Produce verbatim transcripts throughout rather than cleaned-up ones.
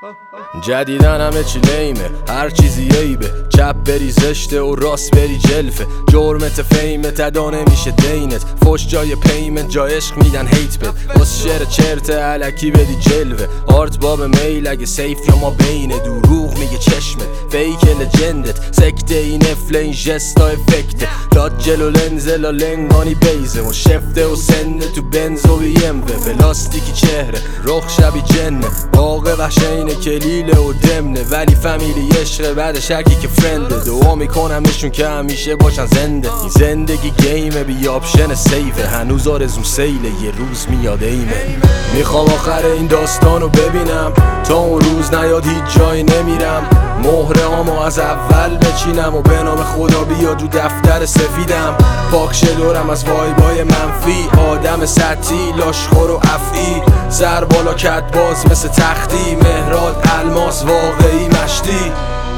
جدیدن همه چی لیمه، هر چیزی عیبه. چپ بری زشته و راست بری جلفه. جرمت فیمت ادا نمیشه دینت. فوش جای پیمنت، جا عشق میدن هیت بد. بس شعر چرت علکی بدی جلوه. آرت باب میل اگه سیف یا ما بینه. دروغ میگه چشمت فیک لجندت. سکته این افل این جستا افکته. داد جلو لنزلا لنگانی بیزه و شفته و سنده تو بنز و بیموه. پلاستیکی چهره رخ شبی جنه. باقه قشینه کلیله و دمنه. ولی فامیلی عشقه بعد شکی که فرنده. دعا میکنمشون که همیشه باشن زنده. این زندگی گیمه بی آپشن سیفه. هنوز آرزوم سیله یه روز میاد ایمه. میخوام آخر این داستانو ببینم تا اون روز نیاد هیچ جایی نمیرم. مهره هامو از اول بچینم و به نام خدا بیاد رو دفتر سفیدم. پاک دورم از وایبای منفی. آدم سطحی لاشخور و افعی. سر بالا کت باز مثل تختی. مهراد الماس واقعی مشتی.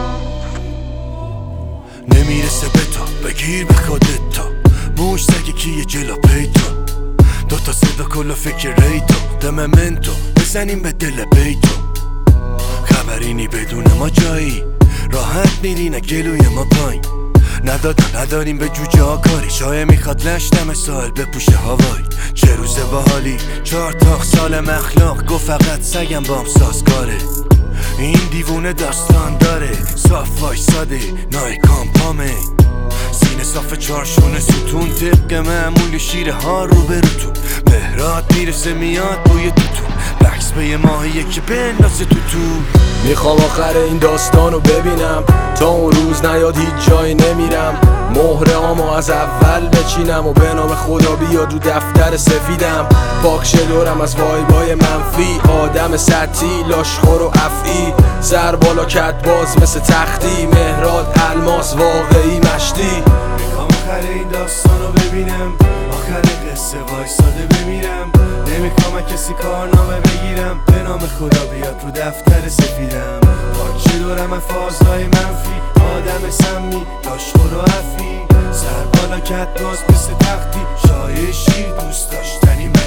نمیرسه به تا بگیر به خودت تا. موش سگه کیه جلا پیدا. دوتا صدا کلا فکر ریتو. دممنتو بزنیم به دل بیتو. خبرینی بدون ما جایی. راحت میری نه گلوی ما پایین. ندادن نداریم به جوجه ها کاری. شایه میخواد لشتم سال بپوشه هوایی. چه روزه باحالی چهار تاخ سال مخلاق. گو فقط سگم بام سازگاره. این دیوونه داستان داره. صاف وایساده نای کامپامه. سینه صاف چارشونه ستون. طبق معمول شیر ها رو بروتون. مهرات میرسه میاد بوی توتون. بکس به یه ماهیه که بندازه تو تو. میخوام آخر این داستانو ببینم تا اون روز نیاد هیچ جایی نمیرم. مهره هامو از اول بچینم و به نام خدا بیاد رو دفتر سفیدم. پاک دورم از وایبای منفی. آدم سطحی لاشخور و افعی. سر بالا کت باز مثل تختی. مهراد الماس واقعی مشتی. میخوام آخر این داستانو ببینم. آخر قصه وایساده بمیرم. نمیخوام کسی کارنامه بگیرم. به نام خدا بیاد رو دفتر سفیدم. پاک دورم از فازهای منفی. آدم سمی لاشخور و افعی. سر بالا کت باز مثل تختی. شایع شیر دوست داشتنی من